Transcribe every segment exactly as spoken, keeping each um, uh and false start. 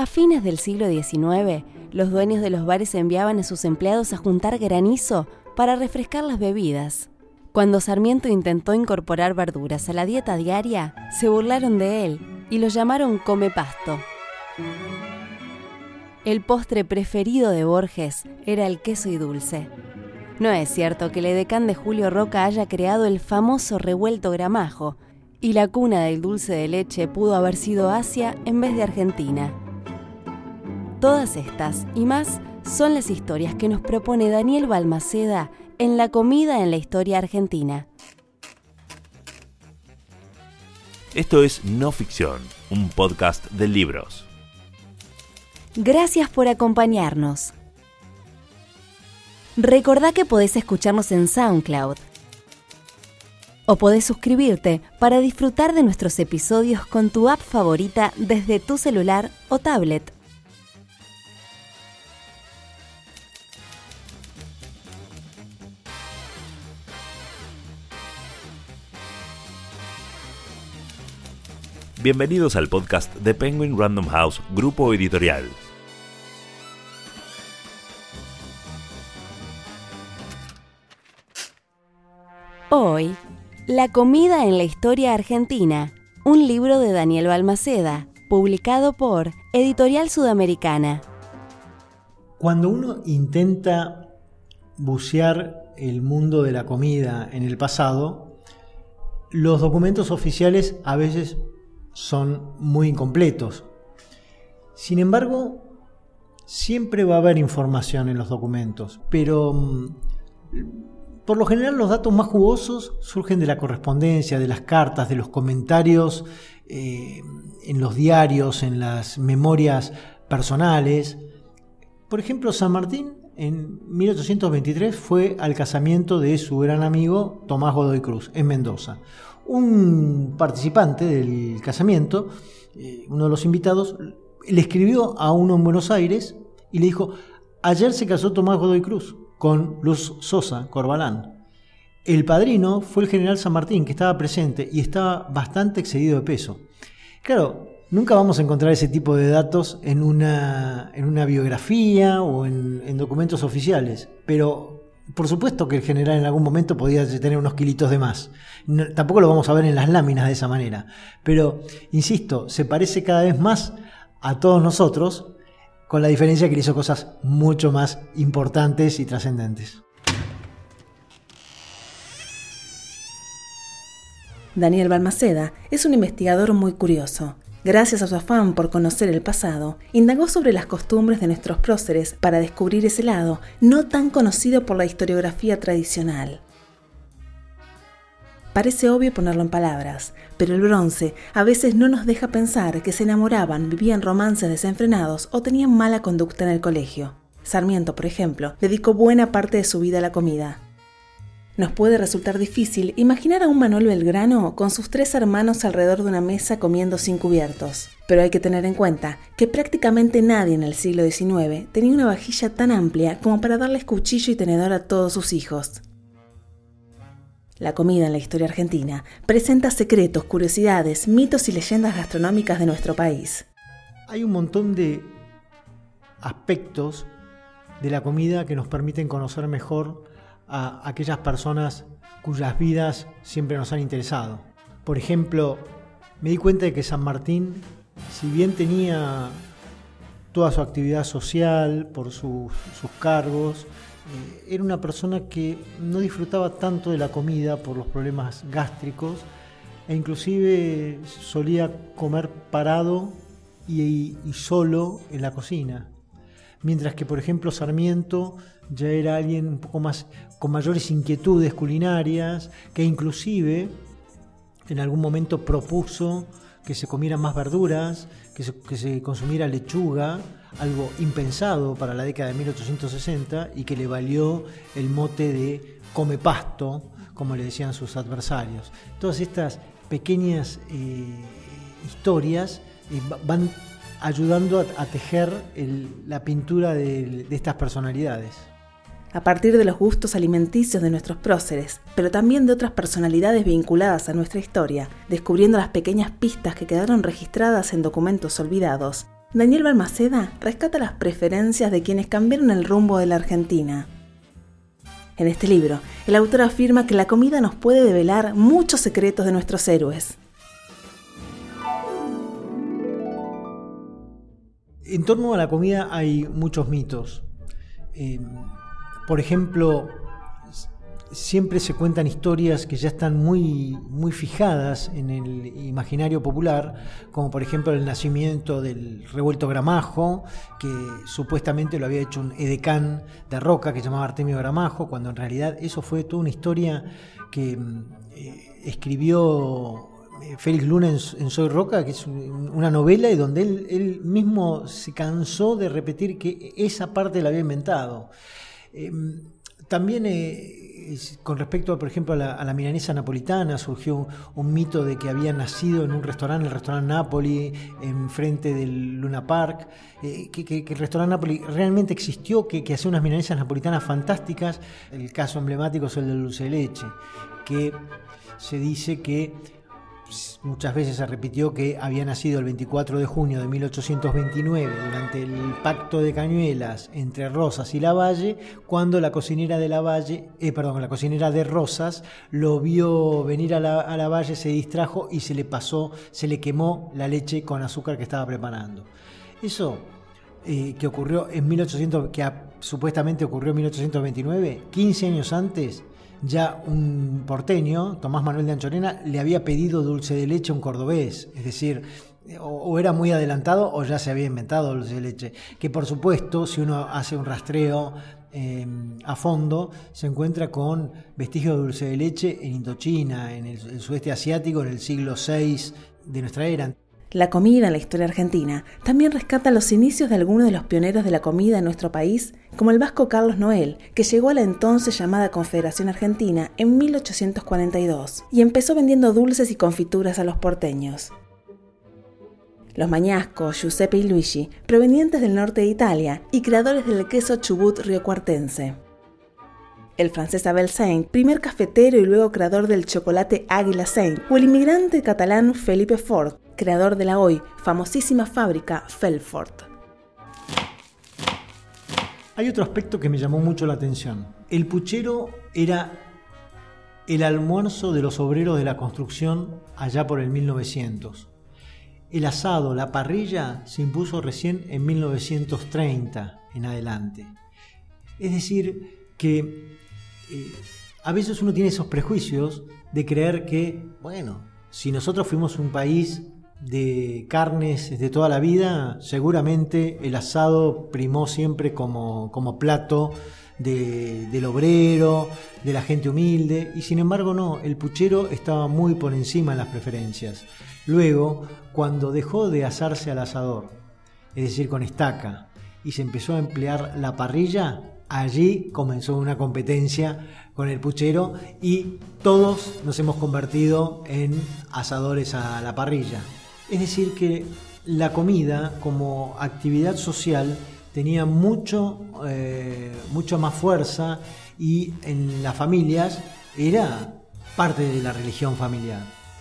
A fines del siglo diecinueve, los dueños de los bares enviaban a sus empleados a juntar granizo para refrescar las bebidas. Cuando Sarmiento intentó incorporar verduras a la dieta diaria, se burlaron de él y lo llamaron comepasto. El postre preferido de Borges era el queso y dulce. No es cierto que el edecán de Julio Roca haya creado el famoso revuelto Gramajo, y la cuna del dulce de leche pudo haber sido Asia en vez de Argentina. Todas estas y más son las historias que nos propone Daniel Balmaceda en La comida en la historia argentina. Esto es No Ficción, un podcast de libros. Gracias por acompañarnos. Recordá que podés escucharnos en SoundCloud o podés suscribirte para disfrutar de nuestros episodios con tu app favorita desde tu celular o tablet. Bienvenidos al podcast de Penguin Random House, grupo editorial. Hoy, La comida en la historia argentina, un libro de Daniel Balmaceda, publicado por Editorial Sudamericana. Cuando uno intenta bucear el mundo de la comida en el pasado, los documentos oficiales a veces son muy incompletos. Sin embargo, siempre va a haber información en los documentos, pero por lo general los datos más jugosos surgen de la correspondencia, de las cartas, de los comentarios eh, en los diarios, en las memorias personales. Por ejemplo, San Martín en mil ochocientos veintitrés fue al casamiento de su gran amigo Tomás Godoy Cruz en Mendoza. Un participante del casamiento, eh, uno de los invitados, le escribió a uno en Buenos Aires y le dijo: ayer se casó Tomás Godoy Cruz con Luz Sosa Corbalán. El padrino fue el general San Martín, que estaba presente y estaba bastante excedido de peso. Claro, nunca vamos a encontrar ese tipo de datos en una, en una biografía o en, en documentos oficiales, pero por supuesto que el general en algún momento podía tener unos kilitos de más. No, tampoco lo vamos a ver en las láminas de esa manera. Pero, insisto, se parece cada vez más a todos nosotros, con la diferencia que le hizo cosas mucho más importantes y trascendentes. Daniel Balmaceda es un investigador muy curioso. Gracias a su afán por conocer el pasado, indagó sobre las costumbres de nuestros próceres para descubrir ese lado no tan conocido por la historiografía tradicional. Parece obvio ponerlo en palabras, pero el bronce a veces no nos deja pensar que se enamoraban, vivían romances desenfrenados o tenían mala conducta en el colegio. Sarmiento, por ejemplo, dedicó buena parte de su vida a la comida. Nos puede resultar difícil imaginar a un Manuel Belgrano con sus tres hermanos alrededor de una mesa comiendo sin cubiertos, pero hay que tener en cuenta que prácticamente nadie en el siglo diecinueve tenía una vajilla tan amplia como para darles cuchillo y tenedor a todos sus hijos. La comida en la historia argentina presenta secretos, curiosidades, mitos y leyendas gastronómicas de nuestro país. Hay un montón de aspectos de la comida que nos permiten conocer mejor a aquellas personas cuyas vidas siempre nos han interesado. Por ejemplo, me di cuenta de que San Martín, si bien tenía toda su actividad social por sus, sus cargos, eh, era una persona que no disfrutaba tanto de la comida por los problemas gástricos e inclusive solía comer parado y, y solo en la cocina. Mientras que, por ejemplo, Sarmiento ya era alguien un poco más con mayores inquietudes culinarias, que inclusive en algún momento propuso que se comieran más verduras, que se, que se consumiera lechuga, algo impensado para la década de mil ochocientos sesenta y que le valió el mote de comepasto, como le decían sus adversarios. Todas estas pequeñas eh, historias eh, van ayudando a, a tejer el, la pintura de, de estas personalidades. A partir de los gustos alimenticios de nuestros próceres, pero también de otras personalidades vinculadas a nuestra historia, descubriendo las pequeñas pistas que quedaron registradas en documentos olvidados, Daniel Balmaceda rescata las preferencias de quienes cambiaron el rumbo de la Argentina. En este libro, el autor afirma que la comida nos puede develar muchos secretos de nuestros héroes. En torno a la comida hay muchos mitos. Eh, por ejemplo, siempre se cuentan historias que ya están muy, muy fijadas en el imaginario popular, como por ejemplo el nacimiento del revuelto Gramajo, que supuestamente lo había hecho un edecán de Roca que se llamaba Artemio Gramajo, cuando en realidad eso fue toda una historia que eh, escribió Félix Luna en, en Soy Roca, que es una novela y donde él, él mismo se cansó de repetir que esa parte la había inventado. Eh, también eh, con respecto, por ejemplo, a la, a la milanesa napolitana, surgió un, un mito de que había nacido en un restaurante, el restaurante Napoli, enfrente del Luna Park, eh, que, que, que el restaurante Napoli realmente existió, que, que hacía unas milanesas napolitanas fantásticas. El caso emblemático es el del dulce de leche, que se dice que muchas veces se repitió que había nacido el veinticuatro de junio de mil ochocientos veintinueve durante el pacto de Cañuelas entre Rosas y Lavalle, cuando la cocinera de Lavalle, eh, perdón, la cocinera de Rosas lo vio venir a, la, a Lavalle, se distrajo y se le pasó, se le quemó la leche con azúcar que estaba preparando. Eso eh, que ocurrió en mil ochocientos, que a, supuestamente ocurrió en mil ochocientos veintinueve, quince años antes. Ya un porteño, Tomás Manuel de Anchorena, le había pedido dulce de leche a un cordobés, es decir, o, o era muy adelantado o ya se había inventado dulce de leche, que por supuesto, si uno hace un rastreo eh, a fondo, se encuentra con vestigios de dulce de leche en Indochina, en el, el sudeste asiático, en el siglo seis de nuestra era. La comida en la historia argentina también rescata los inicios de algunos de los pioneros de la comida en nuestro país, como el vasco Carlos Noel, que llegó a la entonces llamada Confederación Argentina en mil ochocientos cuarenta y dos y empezó vendiendo dulces y confituras a los porteños. Los mañascos Giuseppe y Luigi, provenientes del norte de Italia y creadores del queso Chubut riocuartense. El francés Abel Saint, primer cafetero y luego creador del chocolate Águila Saint, o el inmigrante catalán Felipe Fort, creador de la hoy famosísima fábrica Felfort. Hay otro aspecto que me llamó mucho la atención. El puchero era el almuerzo de los obreros de la construcción allá por el mil novecientos. El asado, la parrilla, se impuso recién en mil novecientos treinta en adelante. Es decir, que eh, a veces uno tiene esos prejuicios de creer que, bueno, si nosotros fuimos un país de carnes de toda la vida, seguramente el asado primó siempre como, como plato de, del obrero, de la gente humilde, y sin embargo no, el puchero estaba muy por encima en las preferencias. Luego, cuando dejó de asarse al asador, es decir, con estaca, y se empezó a emplear la parrilla, allí comenzó una competencia con el puchero y todos nos hemos convertido en asadores a la parrilla. Es decir, que la comida como actividad social tenía mucho, eh, mucho más fuerza y en las familias era parte de la religión familiar.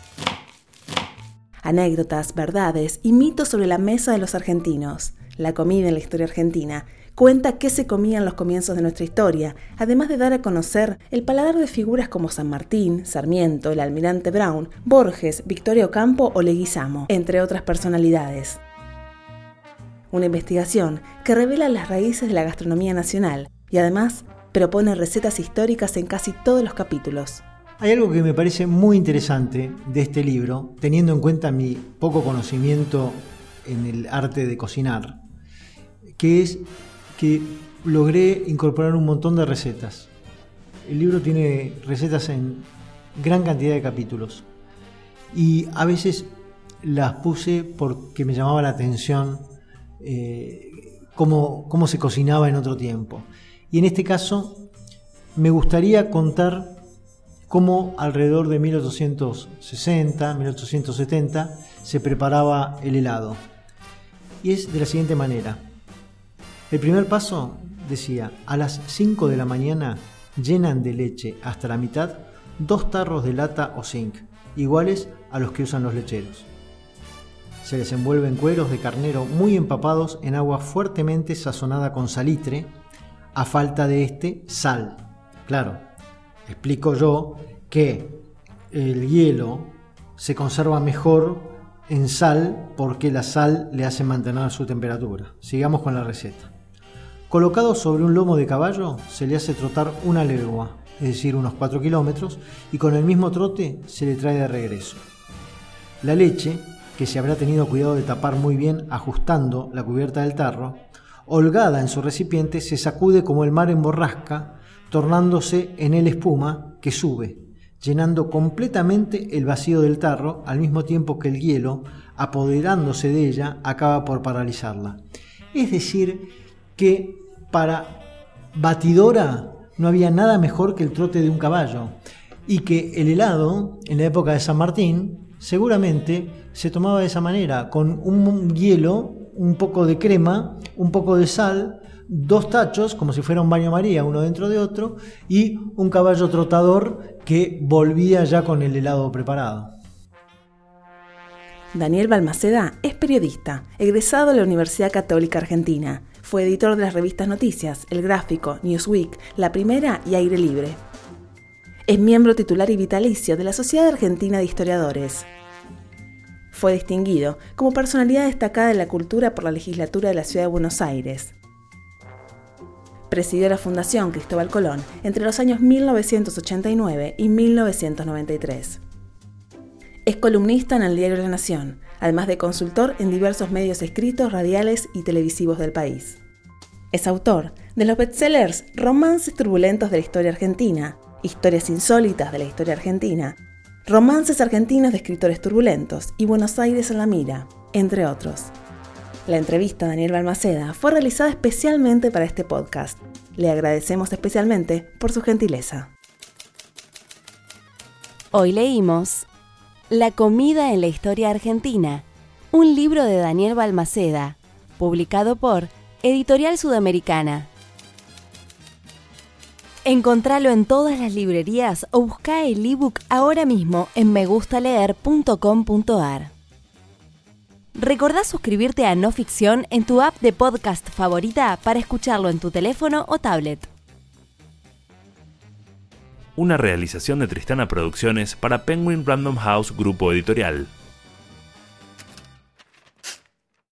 Anécdotas, verdades y mitos sobre la mesa de los argentinos. La comida en la historia argentina cuenta qué se comía en los comienzos de nuestra historia, además de dar a conocer el paladar de figuras como San Martín, Sarmiento, el almirante Brown, Borges, Victoria Ocampo o Leguizamo, entre otras personalidades. Una investigación que revela las raíces de la gastronomía nacional y además propone recetas históricas en casi todos los capítulos. Hay algo que me parece muy interesante de este libro, teniendo en cuenta mi poco conocimiento en el arte de cocinar, que es que logré incorporar un montón de recetas. El libro tiene recetas en gran cantidad de capítulos y a veces las puse porque me llamaba la atención eh, cómo, cómo se cocinaba en otro tiempo. Y en este caso me gustaría contar cómo alrededor de mil ochocientos sesenta, mil ochocientos setenta se preparaba el helado. Y es de la siguiente manera. El primer paso decía, a las cinco de la mañana llenan de leche hasta la mitad dos tarros de lata o zinc, iguales a los que usan los lecheros. se les envuelve en cueros de carnero muy empapados en agua fuertemente sazonada con salitre, a falta de este, sal. Claro, explico yo que el hielo se conserva mejor en sal porque la sal le hace mantener su temperatura. Sigamos con la receta. Colocado sobre un lomo de caballo se le hace trotar una legua, es decir, unos cuatro kilómetros, y con el mismo trote se le trae de regreso. La leche, que se habrá tenido cuidado de tapar muy bien ajustando la cubierta del tarro, holgada en su recipiente, se sacude como el mar en borrasca, tornándose en él espuma que sube, llenando completamente el vacío del tarro, al mismo tiempo que el hielo, apoderándose de ella, acaba por paralizarla. Es decir, que para batidora no había nada mejor que el trote de un caballo, y que el helado, en la época de San Martín, seguramente se tomaba de esa manera, con un hielo, un poco de crema, un poco de sal, dos tachos, como si fuera un baño María, uno dentro de otro, y un caballo trotador que volvía ya con el helado preparado. Daniel Balmaceda es periodista, egresado de la Universidad Católica Argentina. Fue editor de las revistas Noticias, El Gráfico, Newsweek, La Primera y Aire Libre. Es miembro titular y vitalicio de la Sociedad Argentina de Historiadores. Fue distinguido como personalidad destacada de la cultura por la legislatura de la Ciudad de Buenos Aires. Presidió la Fundación Cristóbal Colón entre los años mil novecientos ochenta y nueve y mil novecientos noventa y tres. Es columnista en el diario La Nación, además de consultor en diversos medios escritos, radiales y televisivos del país. Es autor de los bestsellers Romances turbulentos de la historia argentina, Historias insólitas de la historia argentina, Romances argentinos de escritores turbulentos y Buenos Aires en la mira, entre otros. La entrevista a Daniel Balmaceda fue realizada especialmente para este podcast. Le agradecemos especialmente por su gentileza. Hoy leímos La comida en la historia argentina, un libro de Daniel Balmaceda, publicado por Editorial Sudamericana. Encontralo en todas las librerías o busca el ebook ahora mismo en me gusta leer punto com punto ar. Recordá suscribirte a No Ficción en tu app de podcast favorita para escucharlo en tu teléfono o tablet. Una realización de Tristana Producciones para Penguin Random House Grupo Editorial.